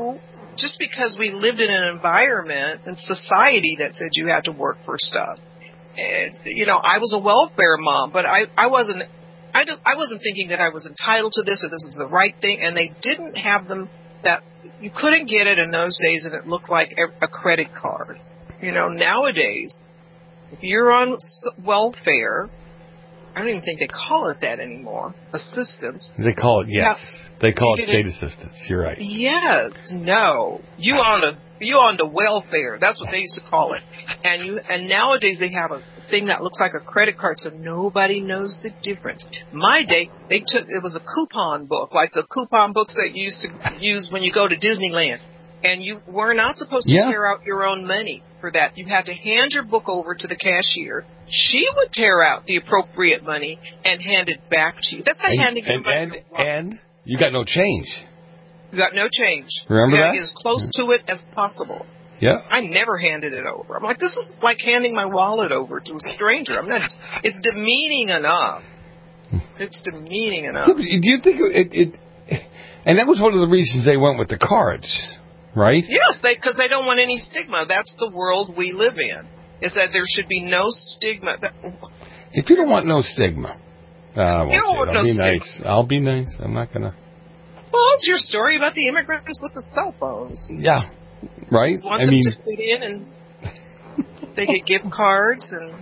just because we lived in an environment and society that said you had to work for stuff. And, you know, I was a welfare mom, but I, I wasn't, I, don't, I wasn't thinking that I was entitled to this or this was the right thing. And they didn't have them that you couldn't get it in those days, and it looked like a credit card. You know, nowadays, if you're on welfare, I don't even think they call it that anymore. Assistance. They call it, yes. Now, they call it state assistance. You're right. Yes. No. You on the you on the welfare. That's what they used to call it. And you and nowadays they have a thing that looks like a credit card, so nobody knows the difference. My day, they took it was a coupon book, like the coupon books that you used to use when you go to Disneyland. And you were not supposed to yeah. tear out your own money for that. You had to hand your book over to the cashier. She would tear out the appropriate money and hand it back to you. That's like and, handing and, somebody and, and you got no change. You got no change. Remember you that? Get as close to it as possible. Yeah. I never handed it over. I'm like, this is like handing my wallet over to a stranger. I'm not. It's demeaning enough. It's demeaning enough. Do you think it, it? And that was one of the reasons they went with the cards. Right? Yes, because they, they don't want any stigma. That's the world we live in, is that there should be no stigma. If you don't want no stigma, uh, I won't you don't say it. want I'll no be stigma. nice. I'll be nice. I'm not going to. Well, it's your story about the immigrants with the cell phones. Yeah, right? You want I them mean, to fit in and they get gift cards and...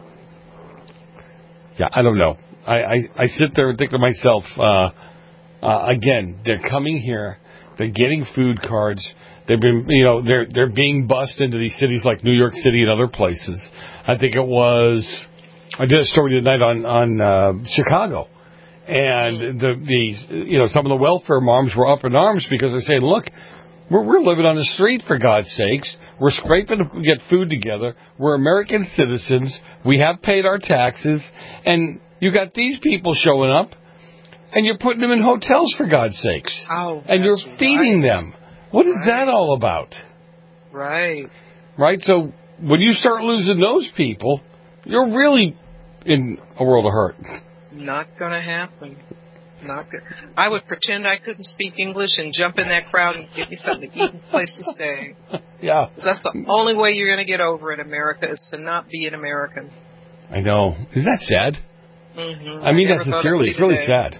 Yeah, I don't know. I, I, I sit there and think to myself, uh, uh, again, they're coming here, they're getting food cards. They've been, you know, they're they're being bussed into these cities like New York City and other places. I think it was, I did a story tonight on on uh, Chicago, and the the you know some of the welfare moms were up in arms because they're saying, look, we're we're living on the street for God's sakes. We're scraping to get food together. We're American citizens. We have paid our taxes, and you got these people showing up, and you're putting them in hotels for God's sakes, oh, and you're feeding right. them. What is right. that all about? Right. Right? So when you start losing those people, you're really in a world of hurt. Not going to happen. Not good. I would pretend I couldn't speak English and jump in that crowd and get me something to eat and a place to stay. Yeah. That's the only way you're going to get over it, America, is to not be an American. I know. Is that sad? Mm-hmm. I mean I that sincerely. It's really sad.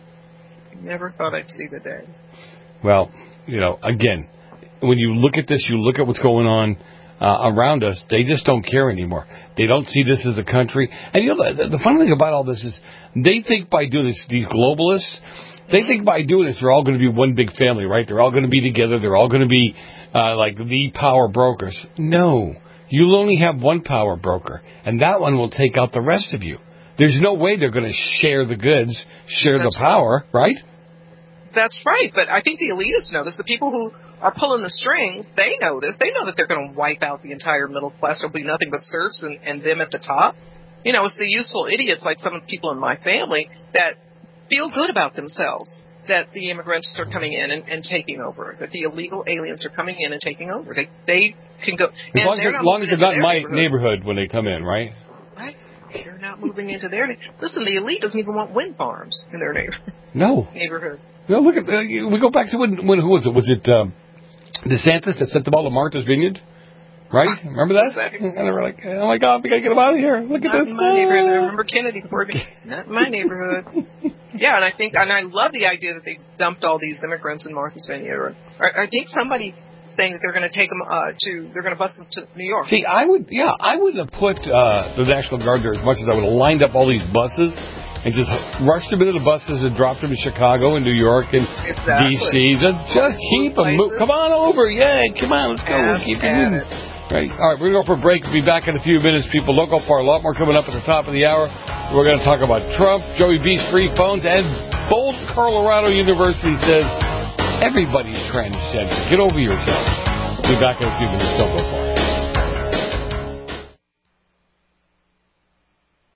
Never thought I'd see the day. Well, you know, again, when you look at this, you look at what's going on uh, around us, they just don't care anymore. They don't see this as a country. And you know, the, the funny thing about all this is they think by doing this, these globalists, they think by doing this, they're all going to be one big family, right? They're all going to be together. They're all going to be uh, like the power brokers. No, you'll only have one power broker, and that one will take out the rest of you. There's no way they're going to share the goods, share That's the power, right? That's right, but I think the elitists know this. The people who are pulling the strings, they know this. They know that they're going to wipe out the entire middle class. There'll be nothing but serfs and, and them at the top. You know, it's the useful idiots like some of the people in my family that feel good about themselves, that the immigrants are coming in and, and taking over, that the illegal aliens are coming in and taking over. They they can go. As long as they're, long as they're not in my neighborhood when they come in, right? Right. They're not moving into their neighborhood. Listen, the elite doesn't even want wind farms in their neighborhood. No. Neighborhood. No, look at uh, we go back to when, when who was it? Was it um, DeSantis that sent them all to Martha's Vineyard? Right? Remember that? And they were like, oh my God, we gotta get them out of here. Look not at this. In my neighborhood. I remember Kennedy for me. Not in my neighborhood. Yeah, and I think, and I love the idea that they dumped all these immigrants in Martha's Vineyard. Or, I think somebody's saying that they're going to take them uh, to, they're going to bus them to New York. See, I would, yeah, I wouldn't have put uh, the National Guard there as much as I would have lined up all these buses and just rushed them into the buses and dropped them in Chicago and New York and exactly. D C. Just, just keep them. Move. Come on over. Yeah, come on. Let's go. We'll keep you moving. Right. All right, we're going to go for a break. We'll be back in a few minutes, people. Don't go far. A lot more coming up at the top of the hour. We're going to talk about Trump, Joey B's free phones, and Boulder, Colorado University says everybody's transgender. Get over yourself. We'll be back in a few minutes. Don't go far.